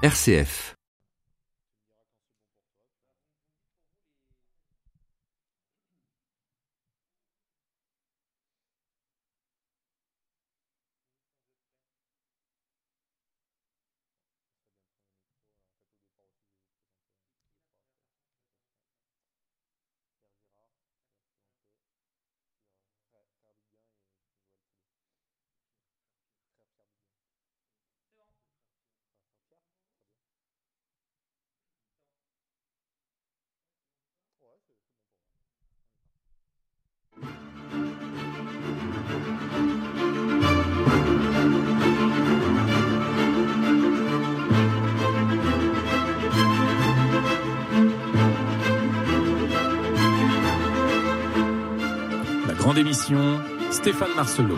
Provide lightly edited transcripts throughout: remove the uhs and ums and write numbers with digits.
RCF. Grande émission, Stéphane Marcelot.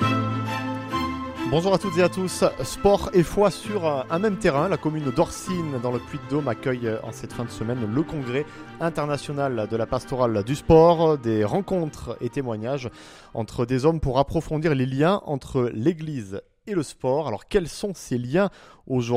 Bonjour à toutes et à tous. Sport et foi sur un même terrain. La commune d'Orsine, dans le Puy-de-Dôme, accueille en cette fin de semaine le congrès international de la pastorale du sport. Des rencontres et témoignages entre des hommes pour approfondir les liens entre l'église et le sport. Alors quels sont ces liens aujourd'hui ?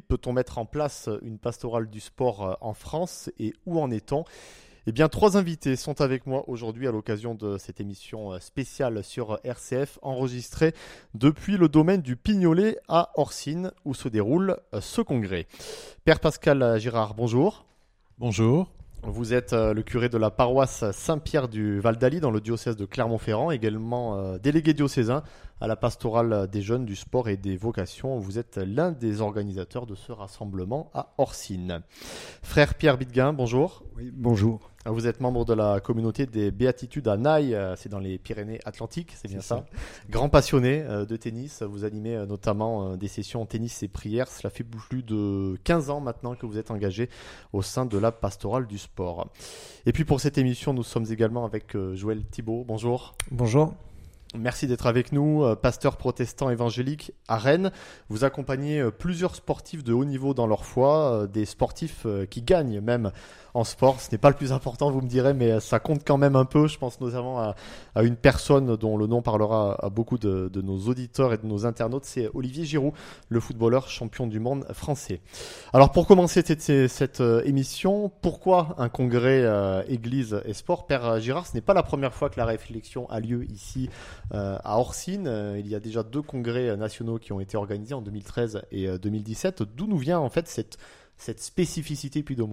Peut-on mettre en place une pastorale du sport en France et où en est-on ? Eh bien, 3 invités sont avec moi aujourd'hui à l'occasion de cette émission spéciale sur RCF, enregistrée depuis le domaine du Pignolet à Orsine, où se déroule ce congrès. Père Pascal Girard, bonjour. Bonjour. Vous êtes le curé de la paroisse Saint-Pierre du Val-d'Ali dans le diocèse de Clermont-Ferrand, également délégué diocésain à la pastorale des jeunes, du sport et des vocations. Vous êtes l'un des organisateurs de ce rassemblement à Orsine. Frère Pierre Bidguin, bonjour. Oui, bonjour. Vous êtes membre de la communauté des Béatitudes à Naï, c'est dans les Pyrénées-Atlantiques, c'est bien ça. Grand passionné de tennis, vous animez notamment des sessions en tennis et prières. Cela fait plus de 15 ans maintenant que vous êtes engagé au sein de la pastorale du sport. Et puis pour cette émission, nous sommes également avec Joël Thibault. Bonjour. Bonjour. Merci d'être avec nous, pasteur protestant évangélique à Rennes. Vous accompagnez plusieurs sportifs de haut niveau dans leur foi, des sportifs qui gagnent même en sport. Ce n'est pas le plus important, vous me direz, mais ça compte quand même un peu. Je pense notamment à une personne dont le nom parlera à beaucoup de nos auditeurs et de nos internautes. C'est Olivier Giroud, le footballeur champion du monde français. Alors pour commencer cette émission, pourquoi un congrès Église et sport ? Père Girard, ce n'est pas la première fois que la réflexion a lieu ici à Orsine. Il y a déjà 2 congrès nationaux qui ont été organisés en 2013 et 2017. D'où nous vient en fait cette spécificité puy-de-dômoise ?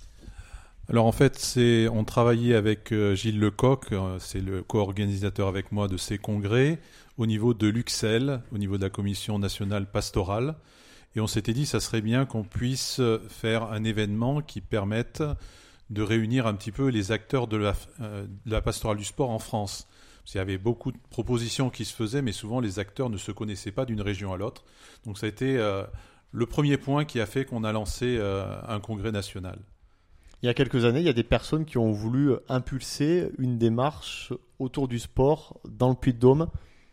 Alors en fait, on travaillait avec Gilles Lecoq, c'est le co-organisateur avec moi de ces congrès, au niveau de l'UXEL, au niveau de la Commission nationale pastorale. Et on s'était dit ça serait bien qu'on puisse faire un événement qui permette de réunir un petit peu les acteurs de la pastorale du sport en France. Parce qu'il y avait beaucoup de propositions qui se faisaient, mais souvent les acteurs ne se connaissaient pas d'une région à l'autre. Donc ça a été le premier point qui a fait qu'on a lancé un congrès national. Il y a quelques années, il y a des personnes qui ont voulu impulser une démarche autour du sport dans le Puy-de-Dôme.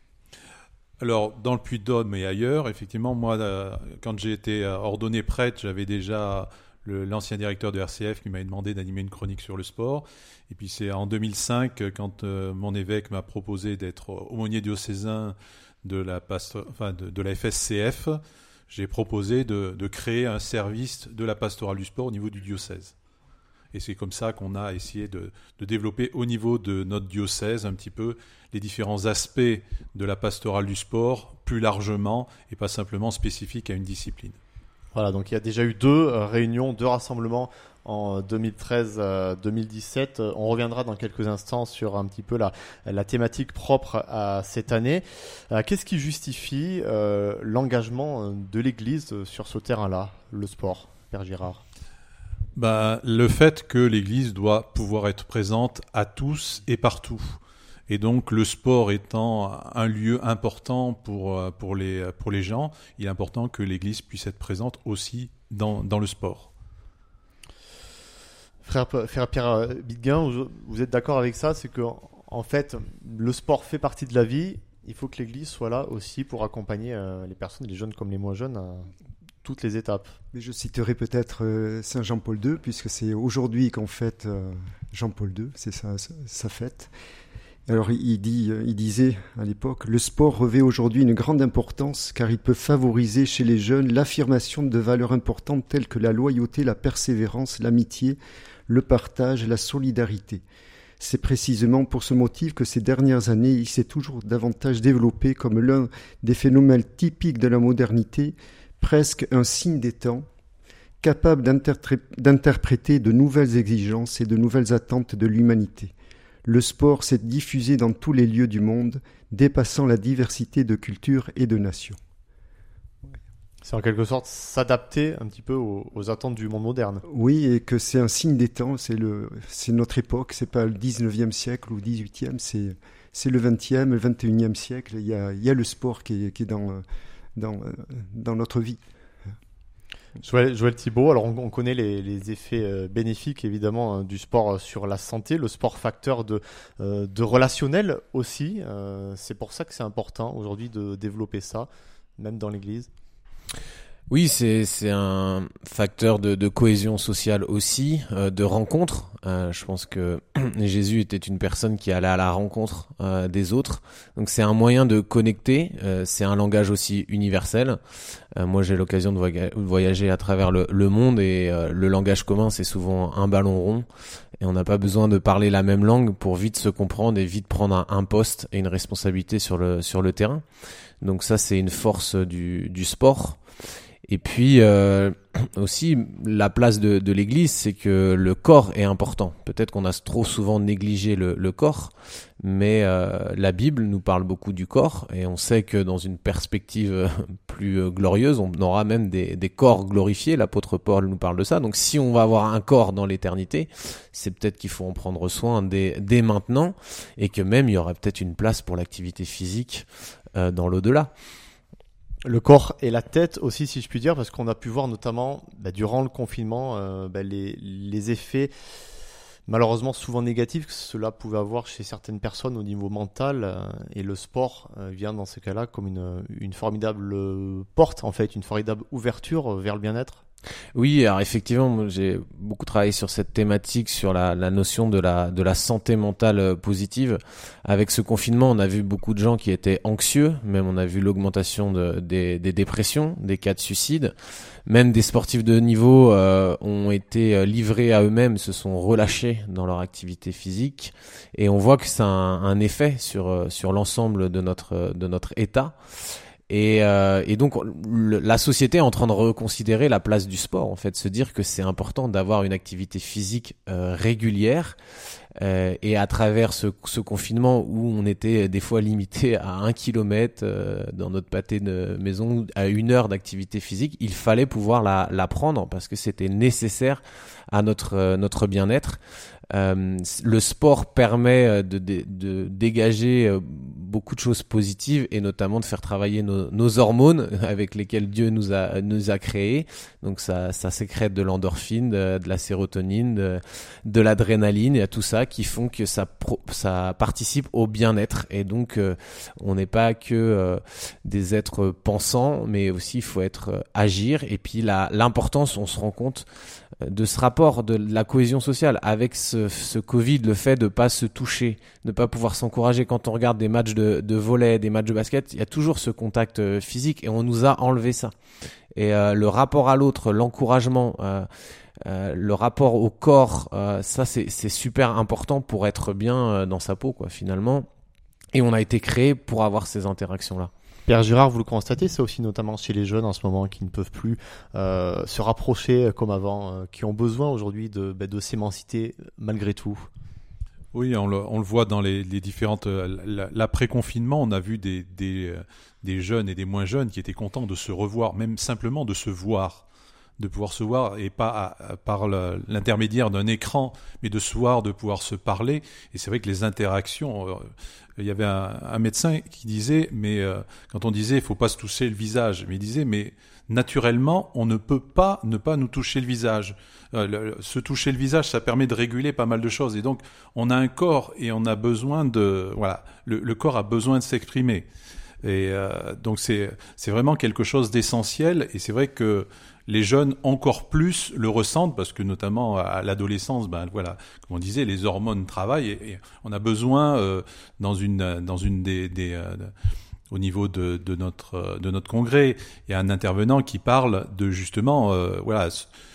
Alors, dans le Puy-de-Dôme et ailleurs, effectivement, moi, quand j'ai été ordonné prêtre, j'avais déjà l'ancien directeur de RCF qui m'avait demandé d'animer une chronique sur le sport. Et puis c'est en 2005, quand mon évêque m'a proposé d'être aumônier diocésain de la FSCF, j'ai proposé de créer un service de la pastorale du sport au niveau du diocèse. Et c'est comme ça qu'on a essayé de développer au niveau de notre diocèse un petit peu les différents aspects de la pastorale du sport, plus largement et pas simplement spécifiques à une discipline. Voilà, donc il y a déjà eu 2 réunions, 2 rassemblements en 2013-2017. On reviendra dans quelques instants sur un petit peu la thématique propre à cette année. Qu'est-ce qui justifie l'engagement de l'Église sur ce terrain-là, le sport, Père Girard ? Le fait que l'Église doit pouvoir être présente à tous et partout. Et donc le sport étant un lieu important pour les gens, il est important que l'Église puisse être présente aussi dans le sport. Frère Pierre Bidguin, vous êtes d'accord avec ça ? C'est que en fait, le sport fait partie de la vie. Il faut que l'Église soit là aussi pour accompagner les personnes, les jeunes comme les moins jeunes, toutes les étapes. Mais je citerai peut-être Saint Jean-Paul II, puisque c'est aujourd'hui qu'on fête Jean-Paul II, c'est sa fête. Alors il disait à l'époque, le sport revêt aujourd'hui une grande importance car il peut favoriser chez les jeunes l'affirmation de valeurs importantes telles que la loyauté, la persévérance, l'amitié, le partage, la solidarité. C'est précisément pour ce motif que ces dernières années, il s'est toujours davantage développé comme l'un des phénomènes typiques de la modernité, presque un signe des temps, capable d'interpréter de nouvelles exigences et de nouvelles attentes de l'humanité. Le sport s'est diffusé dans tous les lieux du monde, dépassant la diversité de cultures et de nations. C'est en quelque sorte s'adapter un petit peu aux attentes du monde moderne. Oui, et que c'est un signe des temps, c'est notre époque, c'est pas le 19e siècle ou le 18e, c'est le 20e, le 21e siècle. Il y a le sport qui est dans notre vie. Joël Thibault, alors on connaît les effets bénéfiques évidemment du sport sur la santé, le sport facteur de relationnel aussi. C'est pour ça que c'est important aujourd'hui de développer ça, même dans l'Église. Oui, c'est un facteur de cohésion sociale aussi, de rencontre. Je pense que Jésus était une personne qui allait à la rencontre des autres. Donc c'est un moyen de connecter, c'est un langage aussi universel. Moi j'ai l'occasion de voyager à travers le monde et le langage commun c'est souvent un ballon rond. Et on n'a pas besoin de parler la même langue pour vite se comprendre et vite prendre un poste et une responsabilité sur le terrain. Donc ça c'est une force du sport. Et puis aussi la place de l'Église, c'est que le corps est important. Peut-être qu'on a trop souvent négligé le corps, mais la Bible nous parle beaucoup du corps et on sait que dans une perspective plus glorieuse, on aura même des corps glorifiés. L'apôtre Paul nous parle de ça. Donc si on va avoir un corps dans l'éternité, c'est peut-être qu'il faut en prendre soin dès maintenant et que même il y aura peut-être une place pour l'activité physique dans l'au-delà. Le corps et la tête aussi, si je puis dire, parce qu'on a pu voir notamment durant le confinement les effets malheureusement souvent négatifs que cela pouvait avoir chez certaines personnes au niveau mental, et le sport vient dans ces cas-là comme une formidable porte, en fait, une formidable ouverture vers le bien-être. Oui, alors effectivement, moi, j'ai beaucoup travaillé sur cette thématique, sur la notion de la santé mentale positive. Avec ce confinement, on a vu beaucoup de gens qui étaient anxieux, même on a vu l'augmentation des dépressions, des cas de suicide. Même des sportifs de haut niveau ont été livrés à eux-mêmes, se sont relâchés dans leur activité physique. Et on voit que ça a un effet sur l'ensemble de notre état. Et donc la société est en train de reconsidérer la place du sport, en fait, se dire que c'est important d'avoir une activité physique régulière. Et à travers ce confinement où on était des fois limité à 1 kilomètre dans notre pâté de maison, à 1 heure d'activité physique, il fallait pouvoir la prendre parce que c'était nécessaire à notre bien-être. Le sport permet de dégager beaucoup de choses positives et notamment de faire travailler nos hormones avec lesquelles Dieu nous a créés. Donc ça sécrète de l'endorphine, de la sérotonine, de l'adrénaline, il y a tout ça qui font que ça participe au bien-être. Et donc on n'est pas que des êtres pensants, mais aussi il faut agir. Et puis l'importance, on se rend compte de ce rapport de la cohésion sociale avec ce Covid, le fait de pas se toucher, de pas pouvoir s'encourager. Quand on regarde des matchs de volley, des matchs de basket, il y a toujours ce contact physique et on nous a enlevé ça. Et le rapport à l'autre, l'encouragement, le rapport au corps, ça c'est super important pour être bien dans sa peau, quoi, finalement. Et on a été créé pour avoir ces interactions-là. Pierre Girard, vous le constatez, c'est aussi notamment chez les jeunes en ce moment qui ne peuvent plus se rapprocher comme avant, qui ont besoin aujourd'hui de s'émanciper malgré tout. Oui, on le voit dans les différentes... L'après-confinement, on a vu des jeunes et des moins jeunes qui étaient contents de se revoir, même simplement de se voir, de pouvoir se voir, et pas par l'intermédiaire d'un écran, mais de se voir, de pouvoir se parler. Et c'est vrai que les interactions... il y avait un médecin qui disait, quand on disait, il faut pas se toucher le visage, mais il disait, mais naturellement, on ne peut pas ne pas nous toucher le visage. Se toucher le visage, ça permet de réguler pas mal de choses. Et donc, on a un corps et on a besoin le corps a besoin de s'exprimer. Et donc c'est vraiment quelque chose d'essentiel. Et c'est vrai que les jeunes encore plus le ressentent parce que notamment à l'adolescence, ben voilà, comme on disait, les hormones travaillent et on a besoin dans une au niveau de notre congrès, il y a un intervenant qui parle de justement voilà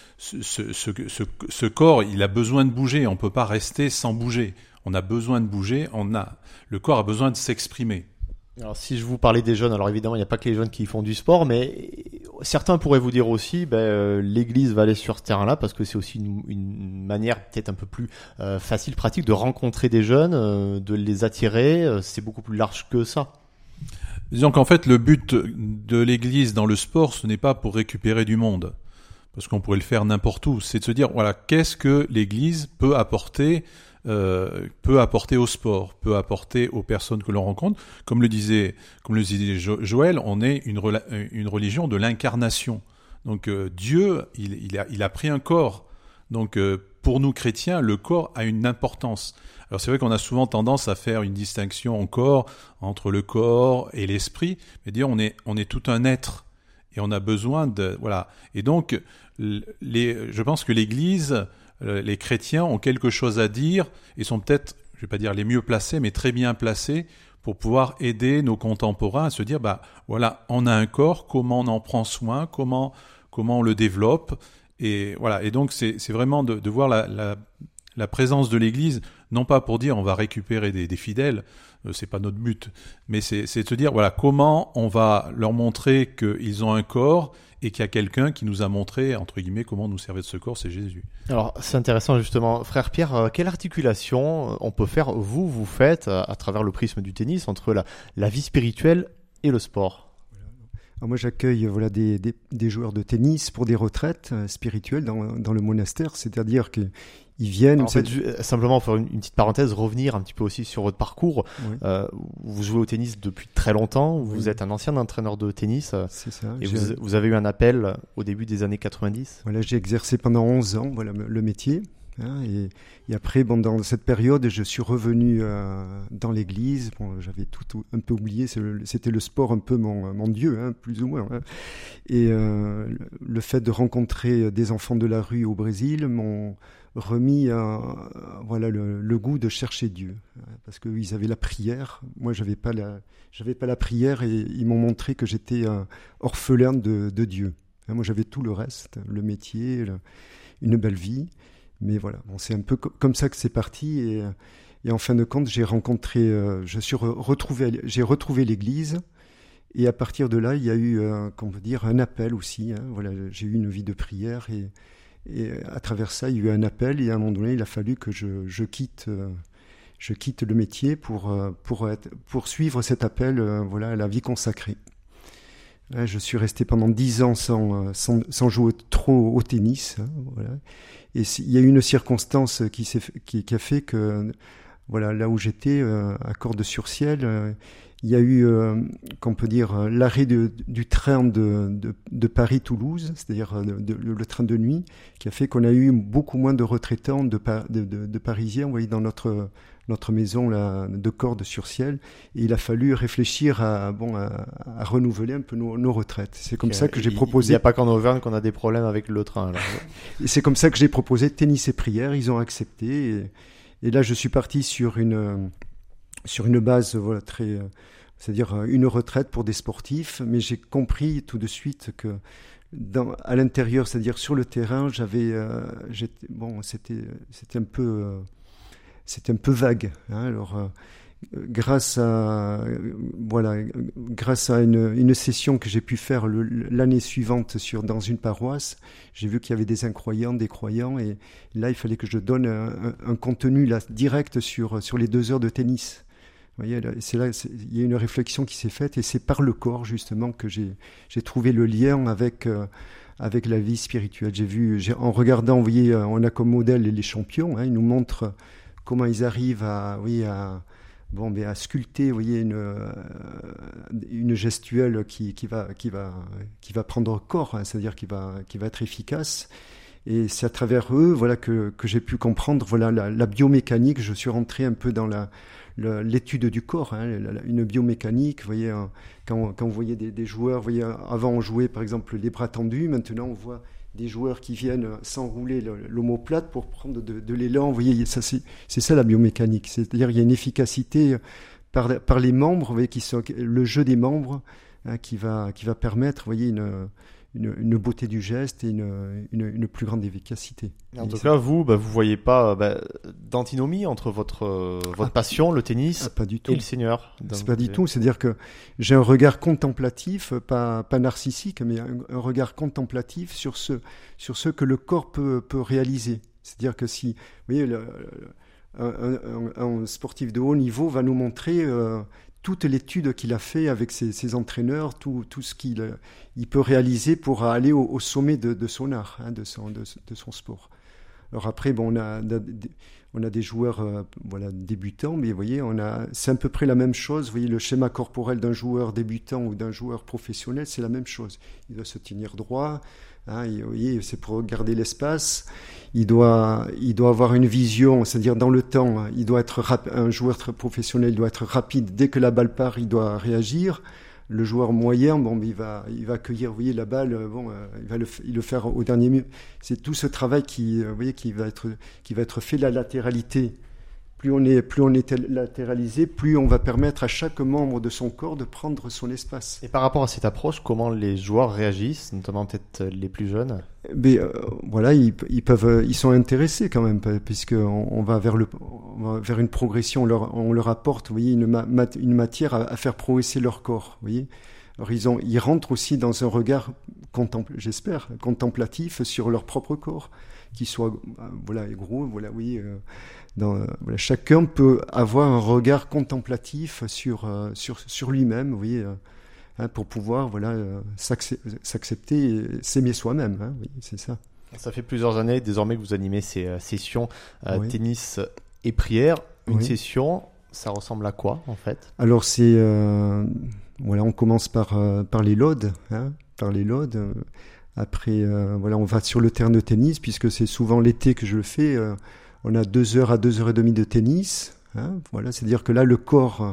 ce corps, il a besoin de bouger, on peut pas rester sans bouger. On a besoin de bouger, le corps a besoin de s'exprimer. Alors si je vous parlais des jeunes, alors évidemment il n'y a pas que les jeunes qui font du sport, mais certains pourraient vous dire aussi, l'Église va aller sur ce terrain-là parce que c'est aussi une manière peut-être un peu plus facile, pratique de rencontrer des jeunes, de les attirer. C'est beaucoup plus large que ça. Disons qu'en fait le but de l'Église dans le sport, ce n'est pas pour récupérer du monde, parce qu'on pourrait le faire n'importe où. C'est de se dire voilà, qu'est-ce que l'Église peut apporter au sport, peut apporter aux personnes que l'on rencontre. Comme le disait Joël, on est une religion de l'incarnation. Donc Dieu, il a pris un corps. Donc pour nous chrétiens, le corps a une importance. Alors c'est vrai qu'on a souvent tendance à faire une distinction encore entre le corps et l'esprit, mais dire on est tout un être et on a besoin de voilà. Et donc je pense que l'Église, les chrétiens ont quelque chose à dire et sont peut-être, je vais pas dire les mieux placés, mais très bien placés pour pouvoir aider nos contemporains à se dire voilà, on a un corps, comment on en prend soin, comment on le développe, et voilà. Et donc c'est vraiment de voir la présence de l'Église, non pas pour dire on va récupérer des fidèles, c'est pas notre but, mais c'est de se dire voilà, comment on va leur montrer qu'ils ont un corps et qu'il y a quelqu'un qui nous a montré, entre guillemets, comment nous servir de ce corps, c'est Jésus. Alors, c'est intéressant justement. Frère Pierre, quelle articulation on peut faire, vous faites, à travers le prisme du tennis, entre la vie spirituelle et le sport ? Alors moi, j'accueille des joueurs de tennis pour des retraites spirituelles dans le monastère, c'est-à-dire qu'ils viennent... En fait, simplement faire une petite parenthèse, revenir un petit peu aussi sur votre parcours. Oui. Vous jouez au tennis depuis très longtemps, vous êtes un ancien entraîneur de tennis. C'est ça. Et vous avez eu un appel au début des années 90. Voilà, j'ai exercé pendant 11 ans le métier. Et après, dans cette période, je suis revenu dans l'église. Bon, j'avais tout un peu oublié. C'était le sport un peu mon dieu, plus ou moins. Et le fait de rencontrer des enfants de la rue au Brésil m'ont remis le goût de chercher Dieu, parce qu'ils avaient la prière. Moi, j'avais pas la prière, et ils m'ont montré que j'étais orphelin de Dieu. Moi, j'avais tout le reste, le métier, une belle vie. Mais voilà, c'est un peu comme ça que c'est parti, et en fin de compte, j'ai retrouvé l'église, et à partir de là, il y a eu, un appel aussi. J'ai eu une vie de prière, et à travers ça, il y a eu un appel, et à un moment donné, il a fallu que je quitte le métier pour suivre cet appel, à la vie consacrée. Je suis resté pendant 10 ans sans jouer trop au tennis. Et il y a eu une circonstance qui a fait que, là où j'étais, à Cordes-sur-Ciel, il y a eu, l'arrêt du train de Paris-Toulouse, c'est-à-dire le train de nuit, qui a fait qu'on a eu beaucoup moins de retraitants de Parisiens, dans notre maison là, de Cordes-sur-Ciel, et il a fallu réfléchir à renouveler un peu nos retraites. C'est comme ça que j'ai proposé... Il n'y a pas qu'en Auvergne qu'on a des problèmes avec le train. Là. Et c'est comme ça que j'ai proposé tennis et prière, ils ont accepté, et là je suis parti sur une base c'est-à-dire une retraite pour des sportifs, mais j'ai compris tout de suite que à l'intérieur, c'est-à-dire sur le terrain, c'était un peu vague. Alors, grâce à une session que j'ai pu faire l'année suivante dans une paroisse, j'ai vu qu'il y avait des incroyants, des croyants, et là, il fallait que je donne un contenu direct sur les 2 heures de tennis. Vous voyez, il y a une réflexion qui s'est faite, et c'est par le corps justement que j'ai trouvé le lien avec la vie spirituelle. En regardant, vous voyez, on a comme modèle les champions, ils nous montrent comment ils arrivent à sculpter, vous voyez, une gestuelle qui va prendre corps, c'est-à-dire qui va être efficace. Et c'est à travers eux, voilà, que j'ai pu comprendre, voilà, la biomécanique. Je suis rentré un peu dans l'étude du corps, hein, une biomécanique. Vous voyez, quand vous voyez des joueurs, vous voyez, avant on jouait par exemple les bras tendus, maintenant on voit des joueurs qui viennent s'enrouler l'omoplate pour prendre de l'élan. Vous voyez, ça, c'est ça la biomécanique. C'est-à-dire il y a une efficacité par les membres, vous voyez, qui sont le jeu des membres, hein, qui va permettre, vous voyez, une beauté du geste et une plus grande efficacité. En tout cas, vous voyez pas d'antinomie entre votre passion, le tennis, pas du tout. Et le Seigneur. C'est pas du tout. C'est-à-dire que j'ai un regard contemplatif, pas narcissique, mais un regard contemplatif sur ce que le corps peut réaliser. C'est-à-dire que si, vous voyez, un sportif de haut niveau va nous montrer toute l'étude qu'il a fait avec ses entraîneurs, tout ce qu'il peut réaliser pour aller au sommet de son art, hein, de son sport. Alors après, bon, on a des joueurs débutants, mais vous voyez, c'est à peu près la même chose. Vous voyez, le schéma corporel d'un joueur débutant ou d'un joueur professionnel, c'est la même chose. Il doit se tenir droit, hein, vous voyez, c'est pour garder l'espace. Il doit avoir une vision, c'est-à-dire dans le temps. Il doit être un joueur très professionnel, il doit être rapide. Dès que la balle part, il doit réagir. Le joueur moyen, bon, il va accueillir, vous voyez, la balle, il va le faire au dernier minute. C'est tout ce travail qui va être fait. La latéralité. Plus on est latéralisé, plus on va permettre à chaque membre de son corps de prendre son espace. Et par rapport à cette approche, comment les joueurs réagissent, notamment peut-être les plus jeunes ? Mais voilà, ils sont intéressés quand même, puisque on va vers une progression. On leur apporte, vous voyez, une matière à faire progresser leur corps, vous voyez. Alors ils rentrent aussi dans un regard j'espère contemplatif sur leur propre corps, qui soit gros, voilà, oui. Chacun peut avoir un regard contemplatif sur lui-même, vous voyez, hein, pour pouvoir s'accepter et s'aimer soi-même, hein, oui, c'est ça. Ça fait plusieurs années désormais que vous animez ces sessions tennis et prière. Une session, ça ressemble à quoi en fait ? Alors c'est on commence par les lodes, hein, après on va sur le terrain de tennis, puisque c'est souvent l'été que je le fais. On a 2 heures à 2 heures et demie de tennis, hein, c'est-à-dire que là le corps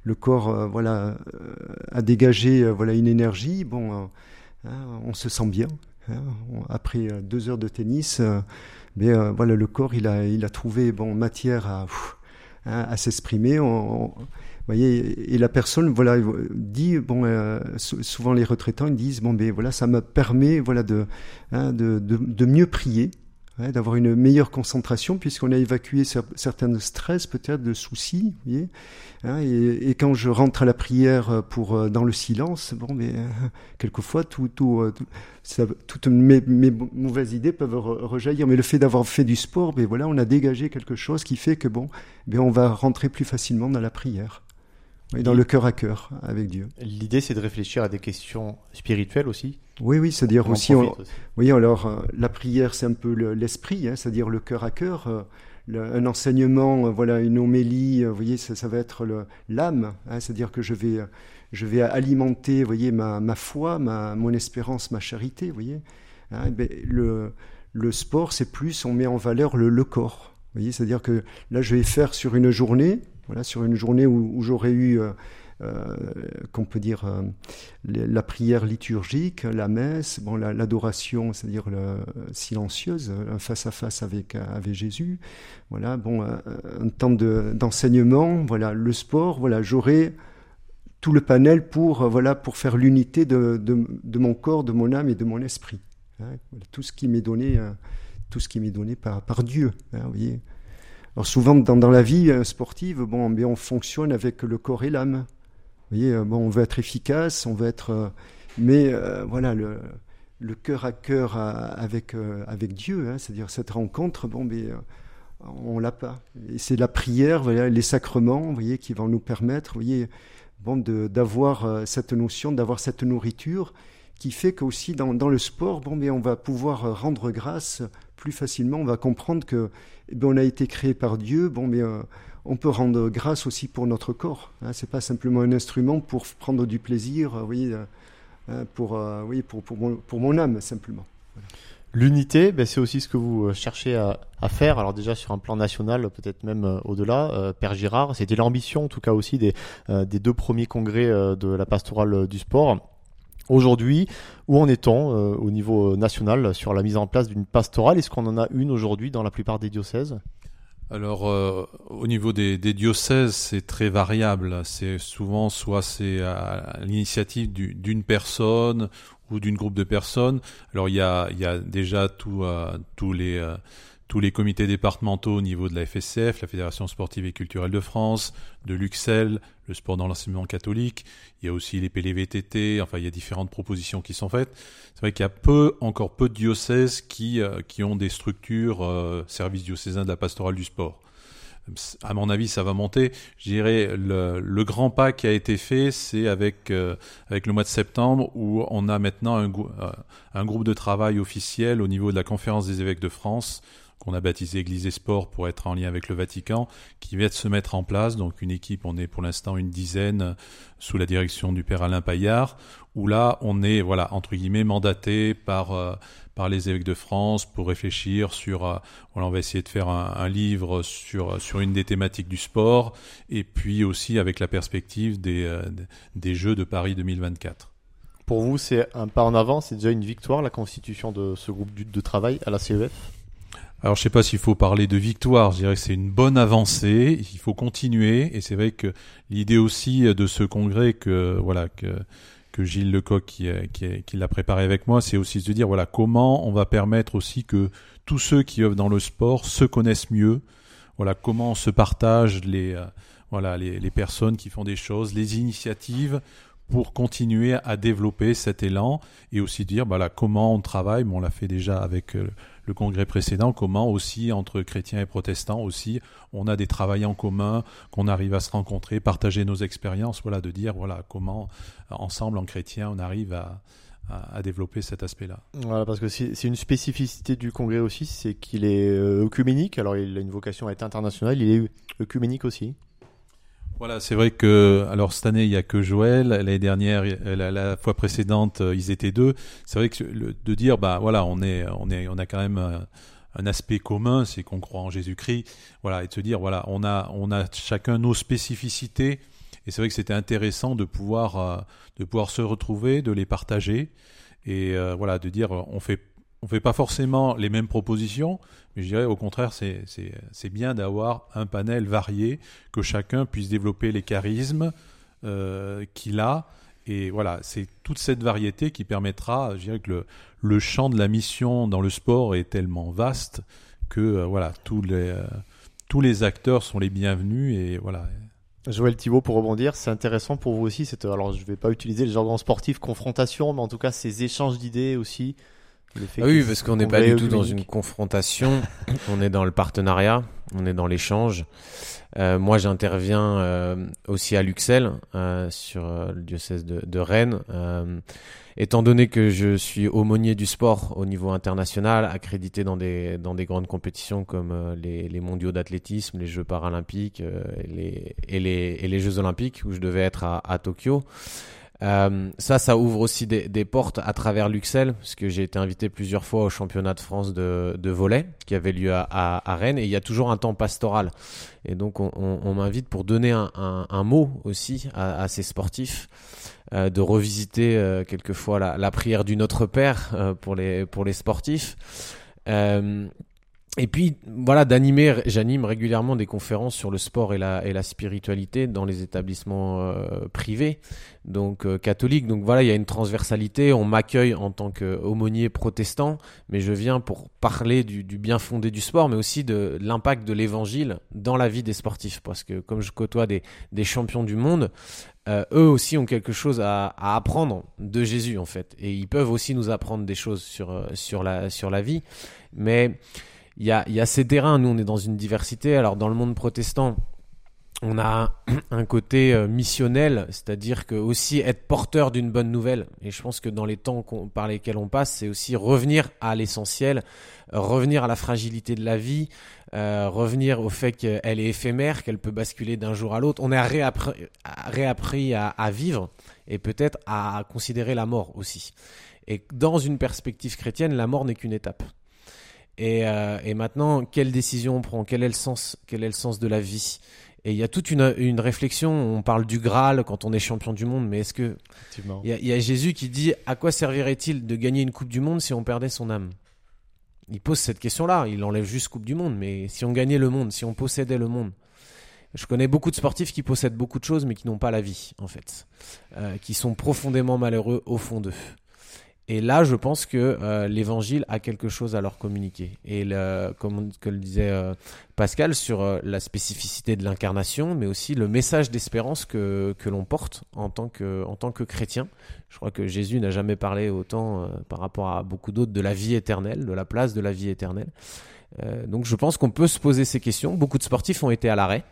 a dégagé une énergie, on se sent bien, hein, après 2 heures de tennis, le corps il a trouvé matière à s'exprimer, voyez, et la personne dit souvent les retraitants ils disent ça me permet de mieux prier, d'avoir une meilleure concentration, puisqu'on a évacué certains stress, peut-être de soucis, vous voyez, hein, et quand je rentre à la prière dans le silence, quelquefois toutes mes mauvaises idées peuvent rejaillir, mais le fait d'avoir fait du sport, on a dégagé quelque chose qui fait que on va rentrer plus facilement dans la prière. Oui, dans le cœur à cœur avec Dieu. L'idée, c'est de réfléchir à des questions spirituelles aussi. Oui, c'est-à-dire aussi. Oui, alors la prière, c'est un peu l'esprit, hein, c'est-à-dire le cœur à cœur. Un enseignement, une homélie, vous voyez, ça va être l'âme, hein, c'est-à-dire que je vais alimenter, vous voyez, ma foi, mon espérance, ma charité, vous voyez. Hein, le sport, c'est plus, on met en valeur le corps, vous voyez, c'est-à-dire que là, je vais faire sur une journée où j'aurais eu, qu'on peut dire, la prière liturgique, la messe, l'adoration, c'est-à-dire silencieuse, un face-à-face avec Jésus, un temps d'enseignement, le sport, j'aurai tout le panel pour faire l'unité de mon corps, de mon âme et de mon esprit. Hein, tout ce qui m'est donné par Dieu, hein, vous voyez. Alors souvent dans la vie sportive, on fonctionne avec le corps et l'âme. Vous voyez, on veut être efficace, on veut être, le cœur à cœur avec Dieu, hein, c'est-à-dire cette rencontre, on l'a pas. Et c'est la prière, les sacrements, vous voyez, qui vont nous permettre, vous voyez, d'avoir cette notion, d'avoir cette nourriture, qui fait qu'aussi dans le sport, on va pouvoir rendre grâce plus facilement. On va comprendre que on a été créé par Dieu, on peut rendre grâce aussi pour notre corps. Hein, c'est pas simplement un instrument pour prendre du plaisir, pour mon âme simplement. Voilà. L'unité, c'est aussi ce que vous cherchez à faire. Alors déjà sur un plan national, peut-être même au-delà. Père Girard, c'était l'ambition en tout cas aussi des 2 premiers congrès de la pastorale du sport. Aujourd'hui, où en est-on au niveau national sur la mise en place d'une pastorale? Est-ce qu'on en a une aujourd'hui dans la plupart des diocèses? Alors, au niveau des diocèses, c'est très variable. C'est souvent, soit c'est à l'initiative d'une personne ou d'une groupe de personnes. Alors, il y a déjà tous les comités départementaux au niveau de la FSCF, la Fédération sportive et culturelle de France, de l'UXEL, le sport dans l'enseignement catholique. Il y a aussi les PLVTT. Enfin, il y a différentes propositions qui sont faites. C'est vrai qu'il y a encore peu de diocèses qui ont des structures services diocésains de la pastorale du sport. À mon avis, ça va monter. Je dirais le grand pas qui a été fait, c'est avec le mois de septembre où on a maintenant un groupe de travail officiel au niveau de la Conférence des évêques de France, qu'on a baptisé Église et Sport pour être en lien avec le Vatican, qui vient de se mettre en place. Donc une équipe, on est pour l'instant une dizaine sous la direction du Père Alain Paillard, où là on est entre guillemets mandaté par les évêques de France pour réfléchir sur on va essayer de faire un livre sur une des thématiques du sport, et puis aussi avec la perspective des Jeux de Paris 2024. Pour vous, c'est un pas en avant, c'est déjà une victoire la constitution de ce groupe de travail à la CEF? Alors, je sais pas s'il faut parler de victoire. Je dirais que c'est une bonne avancée. Il faut continuer. Et c'est vrai que l'idée aussi de ce congrès que Gilles Lecoq qui l'a préparé avec moi, c'est aussi de se dire comment on va permettre aussi que tous ceux qui œuvrent dans le sport se connaissent mieux. Comment on se partage les personnes qui font des choses, les initiatives, pour continuer à développer cet élan, et aussi dire comment on travaille. On l'a fait déjà avec le congrès précédent, comment aussi entre chrétiens et protestants aussi on a des travails en commun, qu'on arrive à se rencontrer, partager nos expériences, de dire comment ensemble en chrétien on arrive à développer cet aspect-là. Voilà, parce que c'est une spécificité du congrès aussi, c'est qu'il est œcuménique. Alors il a une vocation à être international, il est œcuménique aussi. Voilà, c'est vrai que cette année il y a que Joël, l'année dernière, la fois précédente ils étaient 2. C'est vrai que de dire on a quand même un aspect commun, c'est qu'on croit en Jésus-Christ. Et de se dire on a chacun nos spécificités, et c'est vrai que c'était intéressant de pouvoir se retrouver, de les partager, et de dire on fait pas forcément les mêmes propositions, mais je dirais au contraire c'est bien d'avoir un panel varié, que chacun puisse développer les charismes qu'il a, et c'est toute cette variété qui permettra, je dirais que le champ de la mission dans le sport est tellement vaste que tous les acteurs sont les bienvenus, et Joël Thibault, pour rebondir, c'est intéressant pour vous aussi, alors je vais pas utiliser le jargon sportif confrontation, mais en tout cas ces échanges d'idées aussi. Oui, parce qu'on n'est pas du tout dans une confrontation, on est dans le partenariat, on est dans l'échange. Moi, j'interviens aussi à l'UXEL, sur le diocèse de Rennes. Étant donné que je suis aumônier du sport au niveau international, accrédité dans des grandes compétitions comme les mondiaux d'athlétisme, les Jeux paralympiques et les Jeux olympiques, où je devais être à Tokyo. Ça ouvre aussi des portes à travers l'UXEL, parce que j'ai été invité plusieurs fois au championnat de France de volley qui avait lieu à Rennes, et il y a toujours un temps pastoral, et donc on m'invite pour donner un mot aussi à ces sportifs, de revisiter quelquefois la prière du Notre Père pour les sportifs, et puis j'anime régulièrement des conférences sur le sport et la spiritualité dans les établissements privés, donc catholiques. Donc il y a une transversalité. On m'accueille en tant qu'aumônier protestant, mais je viens pour parler du bien fondé du sport, mais aussi de l'impact de l'évangile dans la vie des sportifs, parce que comme je côtoie des champions du monde, eux aussi ont quelque chose à apprendre de Jésus en fait, et ils peuvent aussi nous apprendre des choses sur la vie, mais il y a ces terrains. Nous, on est dans une diversité. Alors, dans le monde protestant, on a un côté missionnel, c'est-à-dire que aussi être porteur d'une bonne nouvelle. Et je pense que dans les temps par lesquels on passe, c'est aussi revenir à l'essentiel, revenir à la fragilité de la vie, revenir au fait qu'elle est éphémère, qu'elle peut basculer d'un jour à l'autre. On est réappris à vivre, et peut-être à considérer la mort aussi. Et dans une perspective chrétienne, la mort n'est qu'une étape. Et maintenant, quelle décision on prend ? Quel est le sens de la vie ? Et il y a toute une réflexion. On parle du Graal quand on est champion du monde, mais est-ce que il y a Jésus qui dit à quoi servirait-il de gagner une coupe du monde si on perdait son âme ? Il pose cette question-là. Il enlève juste coupe du monde, mais si on gagnait le monde, si on possédait le monde. Je connais beaucoup de sportifs qui possèdent beaucoup de choses, mais qui n'ont pas la vie, en fait, qui sont profondément malheureux au fond d'eux. Et là, je pense que l'Évangile a quelque chose à leur communiquer. Et comme le disait Pascal, sur la spécificité de l'incarnation, mais aussi le message d'espérance que l'on porte en tant que chrétien. Je crois que Jésus n'a jamais parlé autant par rapport à beaucoup d'autres de la vie éternelle, de la place de la vie éternelle. Donc je pense qu'on peut se poser ces questions. Beaucoup de sportifs ont été à l'arrêt.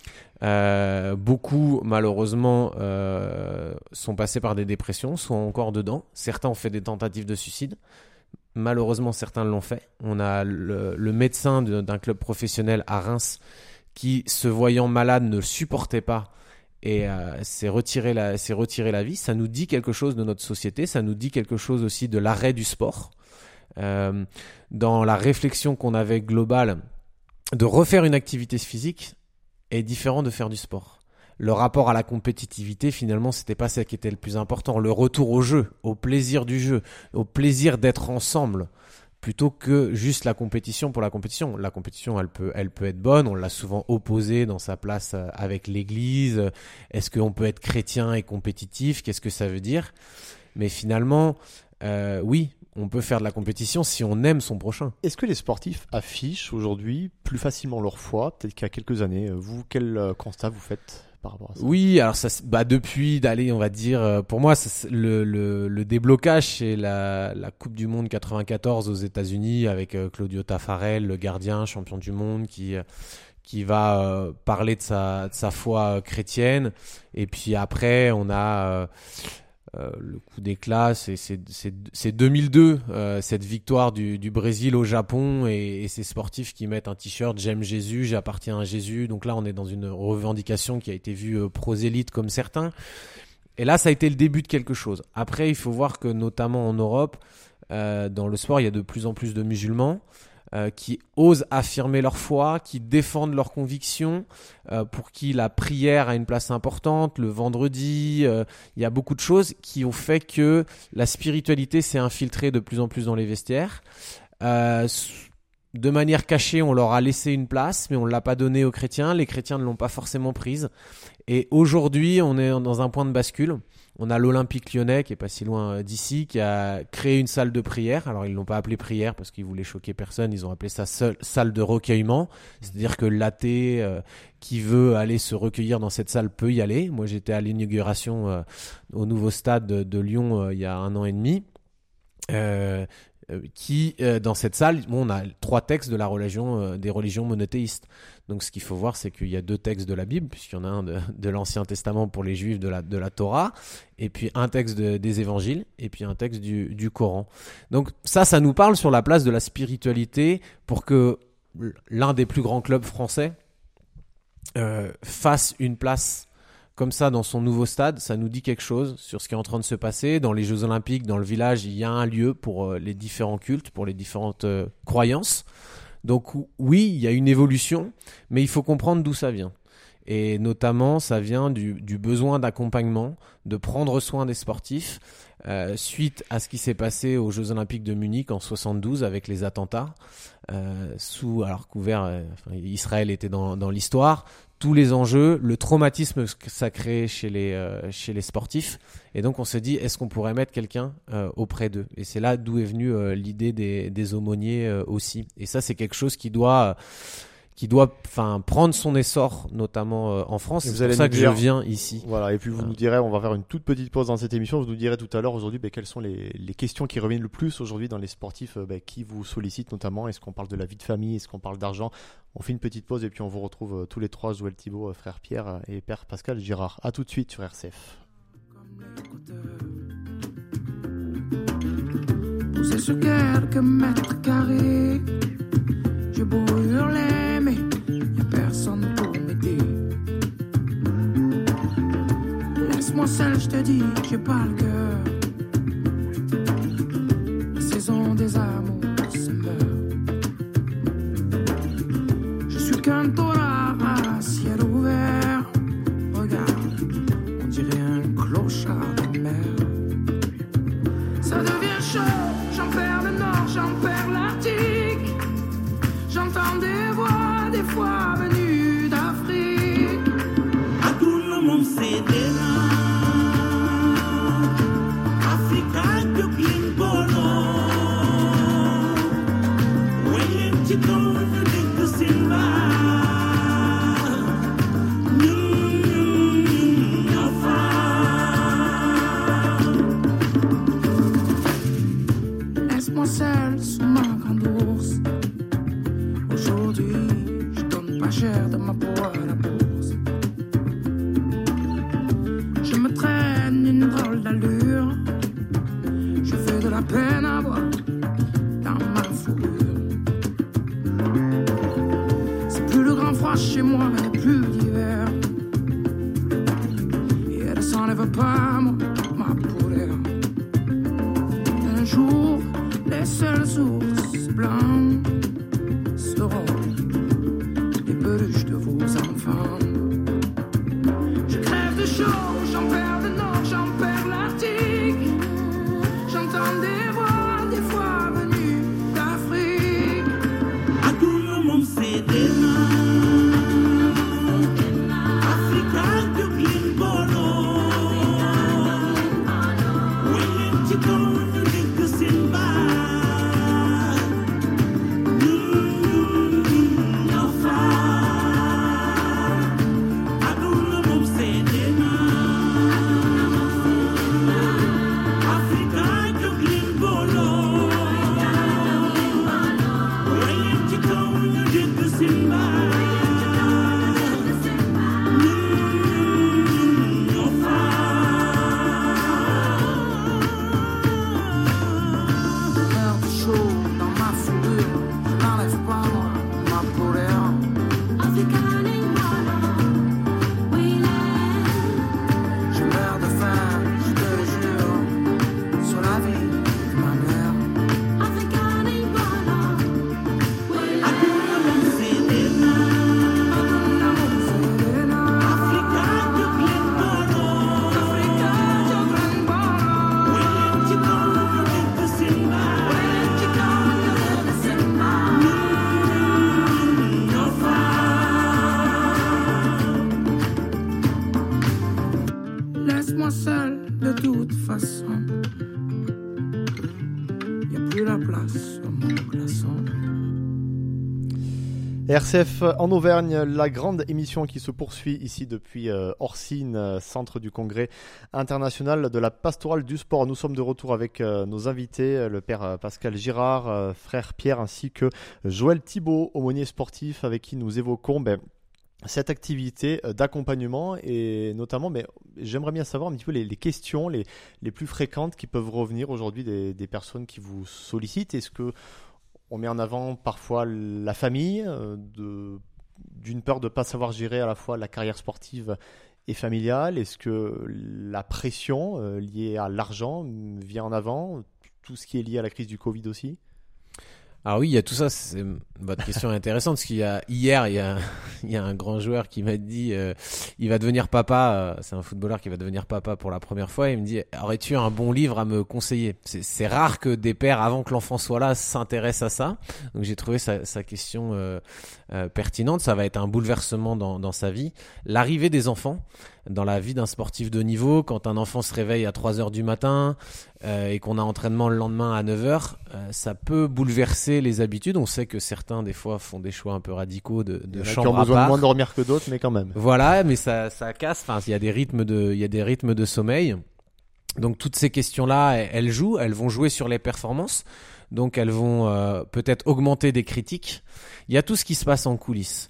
Beaucoup malheureusement sont passés par des dépressions, sont encore dedans. Certains ont fait des tentatives de suicide. Malheureusement, certains l'ont fait. On a le médecin d'un club professionnel à Reims qui, se voyant malade, ne supportait pas et s'est retiré la vie. Ça nous dit quelque chose de notre société. Ça nous dit quelque chose aussi de l'arrêt du sport. Dans la réflexion qu'on avait globale de refaire une activité physique est différent de faire du sport. Le rapport à la compétitivité, finalement, c'était pas ça qui était le plus important. Le retour au jeu, au plaisir du jeu, au plaisir d'être ensemble, plutôt que juste la compétition pour la compétition. La compétition, elle peut être bonne. On l'a souvent opposée dans sa place avec l'Église. Est-ce qu'on peut être chrétien et compétitif ? Qu'est-ce que ça veut dire ? Mais finalement, oui, on peut faire de la compétition si on aime son prochain. Est-ce que les sportifs affichent aujourd'hui plus facilement leur foi, peut-être qu'il y a quelques années ? Vous, quel constat vous faites par rapport à ça ? Oui, alors ça, depuis d'aller, on va dire, pour moi, le déblocage, c'est la Coupe du Monde 94 aux États-Unis avec Claudio Taffarel, le gardien, champion du monde, qui va parler de sa foi chrétienne. Et puis après, on a le coup d'éclat, c'est 2002, cette victoire du Brésil au Japon et ces sportifs qui mettent un t-shirt « J'aime Jésus, j'appartiens à Jésus ». Donc là, on est dans une revendication qui a été vue prosélyte comme certains. Et là, ça a été le début de quelque chose. Après, il faut voir que notamment en Europe, dans le sport, il y a de plus en plus de musulmans qui osent affirmer leur foi, qui défendent leurs convictions, pour qui la prière a une place importante, le vendredi, il y a beaucoup de choses qui ont fait que la spiritualité s'est infiltrée de plus en plus dans les vestiaires. De manière cachée, on leur a laissé une place, mais on ne l'a pas donnée aux chrétiens. Les chrétiens ne l'ont pas forcément prise. Et aujourd'hui, on est dans un point de bascule. On a l'Olympique Lyonnais, qui est pas si loin d'ici, qui a créé une salle de prière. Alors, ils l'ont pas appelée prière parce qu'ils voulaient choquer personne. Ils ont appelé ça salle de recueillement. C'est-à-dire que l'athée qui veut aller se recueillir dans cette salle peut y aller. Moi, j'étais à l'inauguration au nouveau stade de Lyon il y a 1 an et demi. Dans cette salle, on a 3 textes de la religion, des religions monothéistes. Donc, ce qu'il faut voir, c'est qu'il y a 2 textes de la Bible, puisqu'il y en a un de l'Ancien Testament pour les Juifs de la Torah, et puis un texte des Évangiles, et puis un texte du Coran. Donc, ça nous parle sur la place de la spiritualité pour que l'un des plus grands clubs français fasse une place comme ça dans son nouveau stade. Ça nous dit quelque chose sur ce qui est en train de se passer. Dans les Jeux Olympiques, dans le village, il y a un lieu pour les différents cultes, pour les différentes croyances. Donc oui, il y a une évolution, mais il faut comprendre d'où ça vient. Et notamment, ça vient du besoin d'accompagnement, de prendre soin des sportifs, suite à ce qui s'est passé aux Jeux Olympiques de Munich en 72 avec les attentats, Israël était dans l'histoire, tous les enjeux, le traumatisme que ça crée chez les sportifs. Et donc, on se dit, est-ce qu'on pourrait mettre quelqu'un auprès d'eux ? Et c'est là d'où est venue l'idée des aumôniers aussi. Et ça, c'est quelque chose qui doit prendre son essor, notamment en France. C'est pour ça que je viens ici. Voilà, et puis vous nous direz, on va faire une toute petite pause dans cette émission, vous nous direz tout à l'heure aujourd'hui quelles sont les questions qui reviennent le plus aujourd'hui dans les sportifs qui vous sollicitent notamment. Est-ce qu'on parle de la vie de famille ? Est-ce qu'on parle d'argent ? On fait une petite pause et puis on vous retrouve tous les 3, Joël Thibault, frère Pierre et père Pascal Girard. À tout de suite sur RCF. Posé sur quelques mètres carrés, j'ai beau hurler, mais y'a personne pour m'aider. Laisse-moi seul, je te dis, j'ai pas le cœur. des fois venus d'Afrique. À tout le monde c'est des là. Africa de Klimbolo. When you go to the Simba. Laisse-moi seul sous ma grande ours. Aujourd'hui, je donne pas cher de ma peau à la bourse. Je me traîne une drôle d'allure. Je fais de la peine à voir dans ma fourrure. C'est plus le grand froid chez moi, mais plus l'hiver. Et elle ne s'enlève pas, moi, ma peau d'air. Un jour, les seuls ours blancs seront les peluches de vos enfants. Je crève de chaud, j'en perds le nord, j'en perds l'Arctique. J'entends des voix, des fois venues d'Afrique. À tout le monde c'est des là. Africa de Klimbolo. When you go to the Simba. Laisse-moi seul de toute façon. Y a plus la place sur mon glaçon. RCF en Auvergne, la grande émission qui se poursuit ici depuis Orsine, centre du congrès international de la pastorale du sport. Nous sommes de retour avec nos invités, le père Pascal Girard, frère Pierre, ainsi que Joël Thibault, aumônier sportif, avec qui nous évoquons cette activité d'accompagnement et notamment, j'aimerais bien savoir un petit peu les questions les plus fréquentes qui peuvent revenir aujourd'hui des personnes qui vous sollicitent. Est-ce que on met en avant parfois la famille, d'une peur de ne pas savoir gérer à la fois la carrière sportive et familiale? Est-ce que la pression liée à l'argent vient en avant? Tout ce qui est lié à la crise du Covid aussi? Alors oui, il y a tout ça. Votre question est intéressante parce qu'il y a hier, il y a un grand joueur qui m'a dit, il va devenir papa. C'est un footballeur qui va devenir papa pour la première fois. Il me dit, aurais-tu un bon livre à me conseiller? C'est rare que des pères, avant que l'enfant soit là, s'intéressent à ça. Donc j'ai trouvé sa question pertinente. Ça va être un bouleversement dans sa vie. L'arrivée des enfants dans la vie d'un sportif de niveau, quand un enfant se réveille à 3h du matin et qu'on a entraînement le lendemain à 9h, ça peut bouleverser les habitudes. On sait que certains, des fois, font des choix un peu radicaux de chambre à part. Qui ont besoin de moins dormir que d'autres, mais quand même. Voilà, mais ça casse. Enfin, il y a des rythmes de sommeil. Donc toutes ces questions-là, elles jouent. Elles vont jouer sur les performances. Donc elles vont peut-être augmenter des critiques. Il y a tout ce qui se passe en coulisses.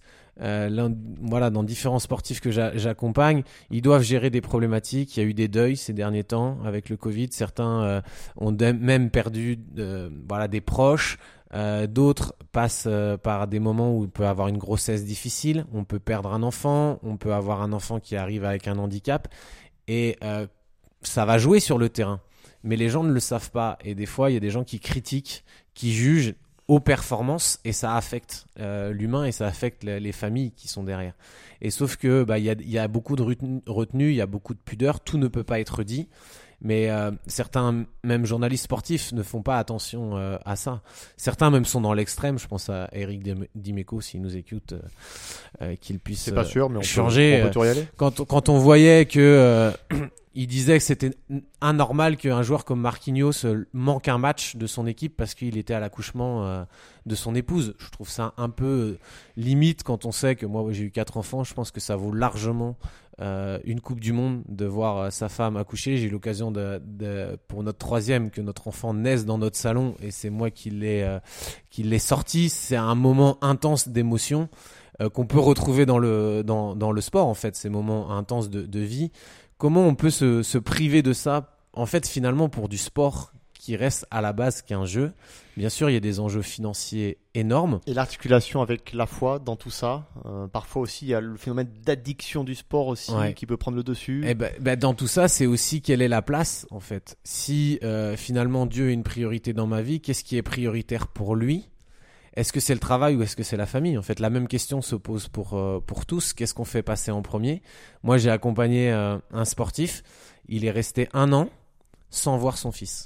Dans différents sportifs que j'accompagne, ils doivent gérer des problématiques. Il y a eu des deuils ces derniers temps avec le Covid. Certains ont même perdu des proches. D'autres passent par des moments où on peut avoir une grossesse difficile. On peut perdre un enfant. On peut avoir un enfant qui arrive avec un handicap. Et ça va jouer sur le terrain. Mais les gens ne le savent pas. Et des fois, il y a des gens qui critiquent, qui jugent aux performances, et ça affecte l'humain et ça affecte les familles qui sont derrière. Et sauf que il y a beaucoup de retenue, il y a beaucoup de pudeur, tout ne peut pas être dit, Mais certains, même journalistes sportifs, ne font pas attention à ça. Certains même sont dans l'extrême. Je pense à Eric Dimeco, s'il nous écoute, qu'il puisse C'est pas sûr, mais changer. On peut toujours y aller. Quand on voyait que il disait que c'était anormal qu'un joueur comme Marquinhos manque un match de son équipe parce qu'il était à l'accouchement de son épouse. Je trouve ça un peu limite quand on sait que moi j'ai eu 4 enfants. Je pense que ça vaut largement une Coupe du Monde de voir sa femme accoucher. J'ai eu l'occasion pour notre 3e que notre enfant naisse dans notre salon et c'est moi qui l'ai sorti. C'est un moment intense d'émotion qu'on peut retrouver dans le sport en fait, ces moments intenses de vie. Comment on peut se priver de ça, en fait, finalement, pour du sport qui reste à la base qu'un jeu. Bien sûr, il y a des enjeux financiers énormes. Et l'articulation avec la foi dans tout ça. Parfois aussi, il y a le phénomène d'addiction du sport aussi qui peut prendre le dessus. Et dans tout ça, c'est aussi quelle est la place, en fait. Si finalement Dieu est une priorité dans ma vie, qu'est-ce qui est prioritaire pour lui ? Est-ce que c'est le travail ou est-ce que c'est la famille ? En fait, la même question se pose pour tous. Qu'est-ce qu'on fait passer en premier ? Moi, j'ai accompagné un sportif. Il est resté 1 an sans voir son fils.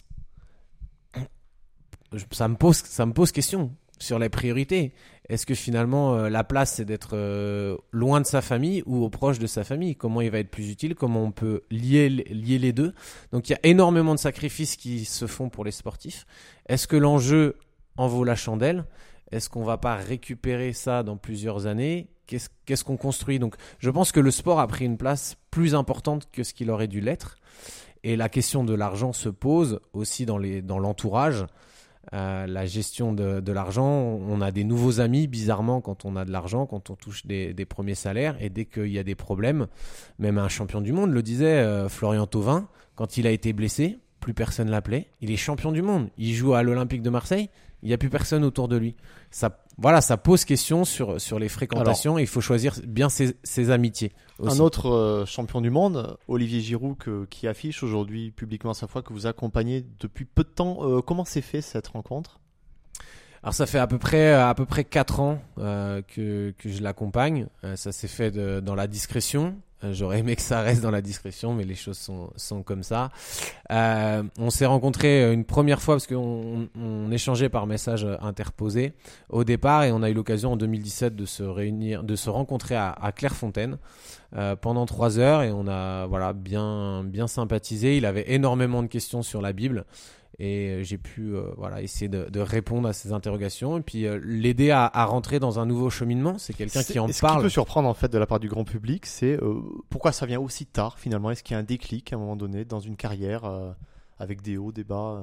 Ça me pose question sur les priorités. Est-ce que finalement, la place, c'est d'être loin de sa famille ou proche de sa famille ? Comment il va être plus utile ? Comment on peut lier les deux ? Donc, il y a énormément de sacrifices qui se font pour les sportifs. Est-ce que l'enjeu en vaut la chandelle ? Est-ce qu'on va pas récupérer ça dans plusieurs années ? Qu'est-ce qu'on construit ? Donc, je pense que le sport a pris une place plus importante que ce qu'il aurait dû l'être. Et la question de l'argent se pose aussi dans l'entourage. La gestion de l'argent. On a des nouveaux amis, bizarrement, quand on a de l'argent, quand on touche des premiers salaires. Et dès qu'il y a des problèmes, même un champion du monde le disait, Florian Thauvin, quand il a été blessé, plus personne l'appelait. Il est champion du monde. Il joue à l'Olympique de Marseille. Il n'y a plus personne autour de lui. Ça pose question sur les fréquentations. Alors, il faut choisir bien ses amitiés aussi. Un autre champion du monde, Olivier Giroud, qui affiche aujourd'hui publiquement sa foi, que vous accompagnez depuis peu de temps. Comment s'est fait cette rencontre ? Alors ça fait à peu près 4 ans que je l'accompagne. Ça s'est fait dans la discrétion. J'aurais aimé que ça reste dans la discrétion, mais les choses sont comme ça. On s'est rencontrés une première fois parce qu'on échangeait par message interposé au départ, et on a eu l'occasion en 2017 de se rencontrer à Clairefontaine pendant 3 heures, et on a bien sympathisé. Il avait énormément de questions sur la Bible. Et j'ai pu essayer de répondre à ces interrogations et puis l'aider à rentrer dans un nouveau cheminement. C'est quelqu'un qui en parle. Ce qui peut surprendre en fait de la part du grand public, c'est pourquoi ça vient aussi tard finalement. Est-ce qu'il y a un déclic à un moment donné dans une carrière avec des hauts, des bas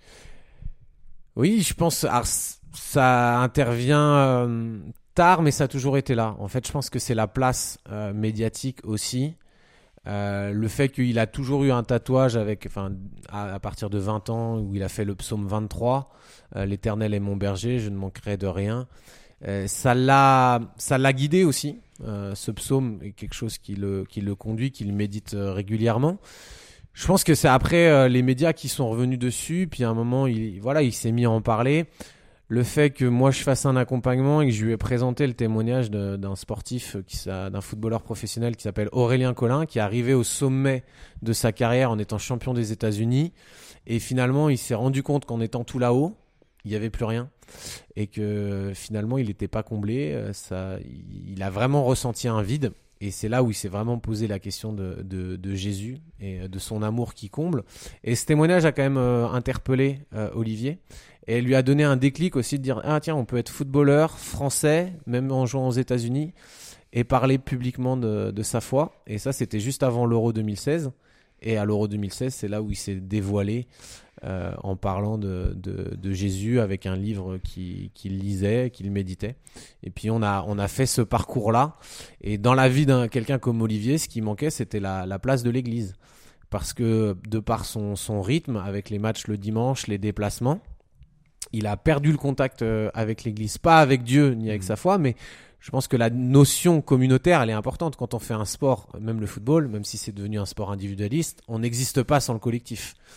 Oui, je pense. Alors, ça intervient tard, mais ça a toujours été là. En fait, je pense que c'est la place médiatique aussi. Le fait qu'il a toujours eu un tatouage à partir de 20 ans où il a fait le psaume 23, l'Éternel est mon berger, je ne manquerai de rien. Ça l'a guidé aussi. Ce psaume est quelque chose qui le conduit, qu'il médite régulièrement. Je pense que c'est après les médias qui sont revenus dessus, puis à un moment il s'est mis à en parler. Le fait que moi je fasse un accompagnement et que je lui ai présenté le témoignage d'un sportif, d'un footballeur professionnel qui s'appelle Aurélien Collin, qui est arrivé au sommet de sa carrière en étant champion des États-Unis, et finalement il s'est rendu compte qu'en étant tout là-haut, il n'y avait plus rien, et que finalement il n'était pas comblé. Il a vraiment ressenti un vide, et c'est là où il s'est vraiment posé la question de Jésus et de son amour qui comble. Et ce témoignage a quand même interpellé Olivier. Et elle lui a donné un déclic aussi de dire « Ah tiens, on peut être footballeur français, même en jouant aux États-Unis, et parler publiquement de sa foi. » Et ça, c'était juste avant l'Euro 2016. Et à l'Euro 2016, c'est là où il s'est dévoilé en parlant de Jésus avec un livre qu'il lisait, qu'il méditait. Et puis on a fait ce parcours-là. Et dans la vie d'un quelqu'un comme Olivier, ce qui manquait, c'était la place de l'église. Parce que de par son rythme, avec les matchs le dimanche, les déplacements, il a perdu le contact avec l'église, pas avec Dieu ni avec sa foi, mais je pense que la notion communautaire, elle est importante. Quand on fait un sport, même le football, même si c'est devenu un sport individualiste, on n'existe pas sans le collectif.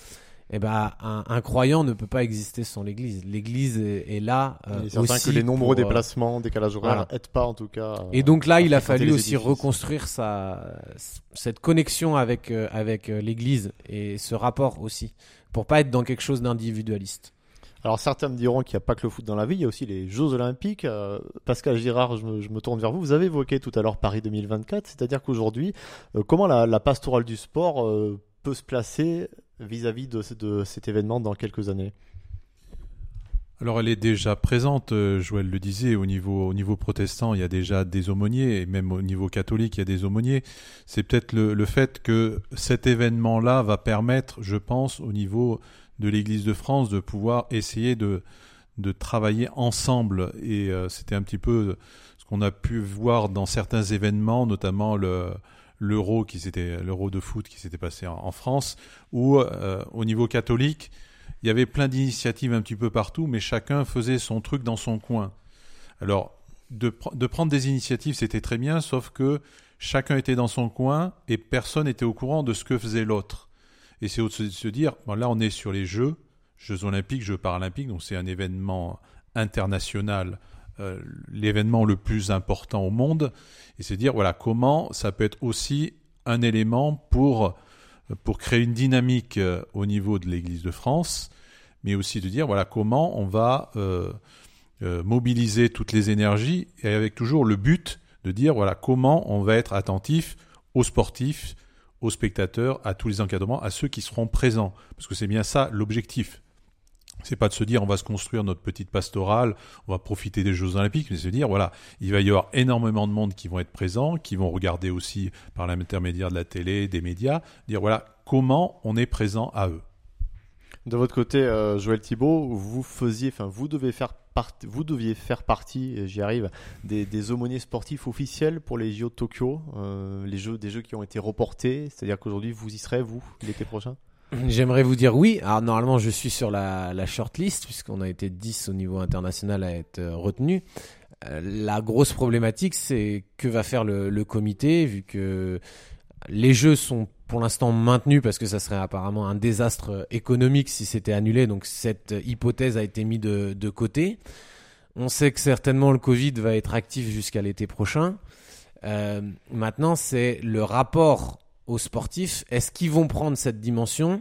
eh ben, un croyant ne peut pas exister sans l'Église. L'Église est là Il est certain aussi que les nombreux pour, déplacements, décalages horaires voilà. aident pas en tout cas. Et donc là, il a fréquenter fallu les aussi édifices. reconstruire cette connexion avec l'Église et ce rapport aussi, pour pas être dans quelque chose d'individualiste. Alors certains me diront qu'il n'y a pas que le foot dans la vie, il y a aussi les Jeux Olympiques. Pascal Girard, je me tourne vers vous. Vous avez évoqué tout à l'heure Paris 2024, c'est-à-dire qu'aujourd'hui, comment la pastorale du sport peut se placer vis-à-vis de cet événement dans quelques années? Alors elle est déjà présente, Joël le disait, au niveau protestant, il y a déjà des aumôniers, et même au niveau catholique, il y a des aumôniers. C'est peut-être le fait que cet événement-là va permettre, je pense, au niveau de l'Église de France, de pouvoir essayer de travailler ensemble. Et c'était un petit peu ce qu'on a pu voir dans certains événements, notamment l'Euro de foot qui s'était passé en France, où au niveau catholique, il y avait plein d'initiatives un petit peu partout, mais chacun faisait son truc dans son coin. Alors, de prendre des initiatives, c'était très bien, sauf que chacun était dans son coin et personne n'était au courant de ce que faisait l'autre. Et c'est de se dire, bon, là on est sur les Jeux Olympiques, Jeux Paralympiques, donc c'est un événement international, l'événement le plus important au monde, et c'est dire, voilà, comment ça peut être aussi un élément pour créer une dynamique au niveau de l'Église de France, mais aussi de dire voilà comment on va mobiliser toutes les énergies et avec toujours le but de dire voilà comment on va être attentif aux sportifs, aux spectateurs, à tous les encadrements, à ceux qui seront présents, parce que c'est bien ça l'objectif. C'est pas de se dire on va se construire notre petite pastorale, on va profiter des Jeux Olympiques, mais se dire voilà, il va y avoir énormément de monde qui vont être présents, qui vont regarder aussi par l'intermédiaire de la télé, des médias, dire voilà comment on est présent à eux. De votre côté, Joël Thibault, vous deviez faire partie, et j'y arrive, des aumôniers sportifs officiels pour les JO de Tokyo, des jeux qui ont été reportés, c'est-à-dire qu'aujourd'hui vous y serez, vous, l'été prochain? J'aimerais vous dire oui. Alors normalement, je suis sur la shortlist puisqu'on a été 10 au niveau international à être retenu. La grosse problématique, c'est que va faire le comité, vu que les jeux sont pour l'instant maintenus parce que ça serait apparemment un désastre économique si c'était annulé. Donc cette hypothèse a été mise de côté. On sait que certainement le Covid va être actif jusqu'à l'été prochain. Maintenant, c'est le rapport aux sportifs. Est-ce qu'ils vont prendre cette dimension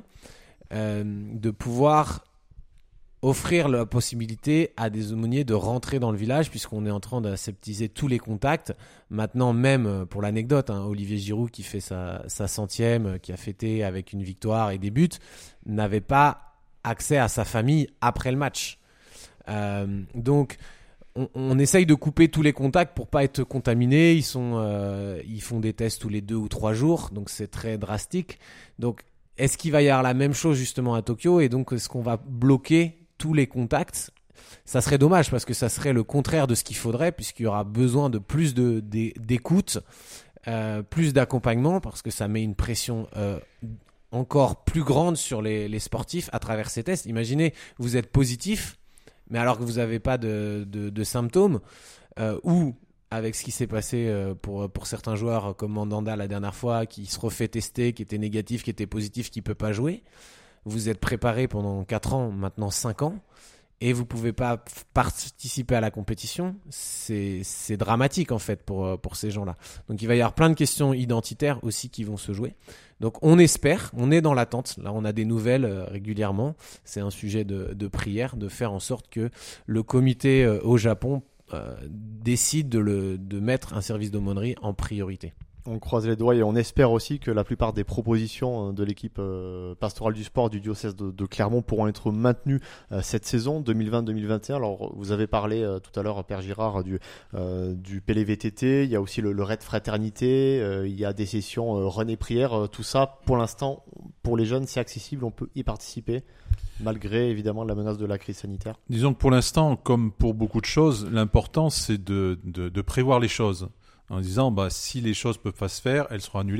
de pouvoir offrir la possibilité à des aumôniers de rentrer dans le village, puisqu'on est en train d'aseptiser tous les contacts. Maintenant, même pour l'anecdote, Olivier Giroud qui fait sa 100e, qui a fêté avec une victoire et des buts, n'avait pas accès à sa famille après le match. Donc on essaye de couper tous les contacts pour pas être contaminé. Ils font des tests tous les 2 ou 3 jours, donc c'est très drastique. Donc est-ce qu'il va y avoir la même chose justement à Tokyo, et donc est-ce qu'on va bloquer tous les contacts? Ça serait dommage parce que ça serait le contraire de ce qu'il faudrait, puisqu'il y aura besoin de plus d'écoute, plus d'accompagnement, parce que ça met une pression encore plus grande sur les sportifs à travers ces tests. Imaginez, vous êtes positif, mais alors que vous n'avez pas de symptômes, ou avec ce qui s'est passé pour certains joueurs comme Mandanda la dernière fois, qui se refait tester, qui était négatif, qui était positif, qui ne peut pas jouer. Vous êtes préparé pendant 4 ans, maintenant 5 ans, et vous ne pouvez pas participer à la compétition. C'est dramatique en fait pour ces gens-là. Donc il va y avoir plein de questions identitaires aussi qui vont se jouer. Donc on espère, on est dans l'attente. Là on a des nouvelles régulièrement. C'est un sujet de prière, de faire en sorte que le comité au Japon décide de mettre un service d'aumônerie en priorité. On croise les doigts et on espère aussi que la plupart des propositions de l'équipe pastorale du sport du diocèse de Clermont pourront être maintenues cette saison 2020-2021. Alors vous avez parlé tout à l'heure, Père Girard, du PLVTT, il y a aussi le raid fraternité, il y a des sessions René Prière, tout ça pour l'instant pour les jeunes c'est accessible, on peut y participer malgré évidemment la menace de la crise sanitaire. Disons que pour l'instant, comme pour beaucoup de choses, l'important c'est de prévoir les choses. En disant, si les choses ne peuvent pas se faire, elles seront annulées.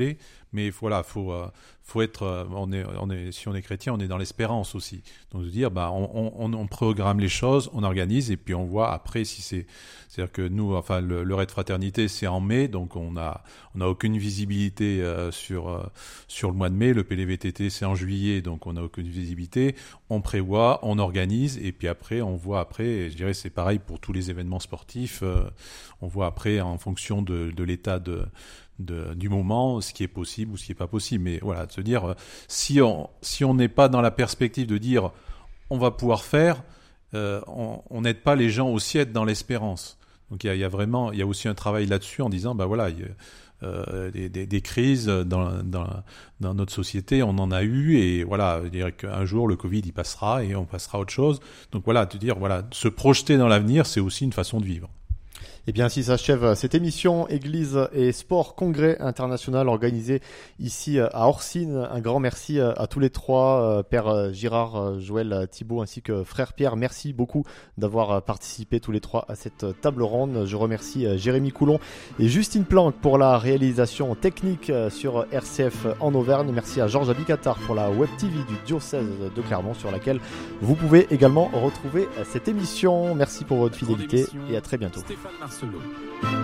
Mais voilà, faut être, si on est chrétien, on est dans l'espérance aussi. Donc de dire, on programme les choses, on organise, et puis on voit après si c'est-à-dire que nous, enfin, le raid fraternité, c'est en mai, donc on a aucune visibilité sur le mois de mai. Le PLVTT, c'est en juillet, donc on n'a aucune visibilité. On prévoit, on organise, et puis après, on voit après. Et je dirais, c'est pareil pour tous les événements sportifs. On voit après en fonction de l'état du moment, ce qui est possible ou ce qui est pas possible. Mais voilà, de se dire, si on n'est pas dans la perspective de dire, on va pouvoir faire, on n'aide pas les gens aussi à être dans l'espérance. Donc il y a aussi un travail là-dessus en disant, voilà, des crises dans notre société, on en a eu, et voilà, je dirais qu'un jour le Covid il passera et on passera à autre chose. Donc voilà, de dire, voilà, se projeter dans l'avenir, c'est aussi une façon de vivre. Et bien, ainsi s'achève cette émission Église et Sport, congrès international organisé ici à Orsine. Un grand merci à tous les trois, Père Girard, Joël, Thibaut ainsi que Frère Pierre. Merci beaucoup d'avoir participé tous les trois à cette table ronde. Je remercie Jérémy Coulon et Justine Planck pour la réalisation technique sur RCF en Auvergne. Merci à Georges Abicatar pour la Web TV du diocèse de Clermont, sur laquelle vous pouvez également retrouver cette émission. Merci pour votre fidélité et à très bientôt. Stéphane Marcelot.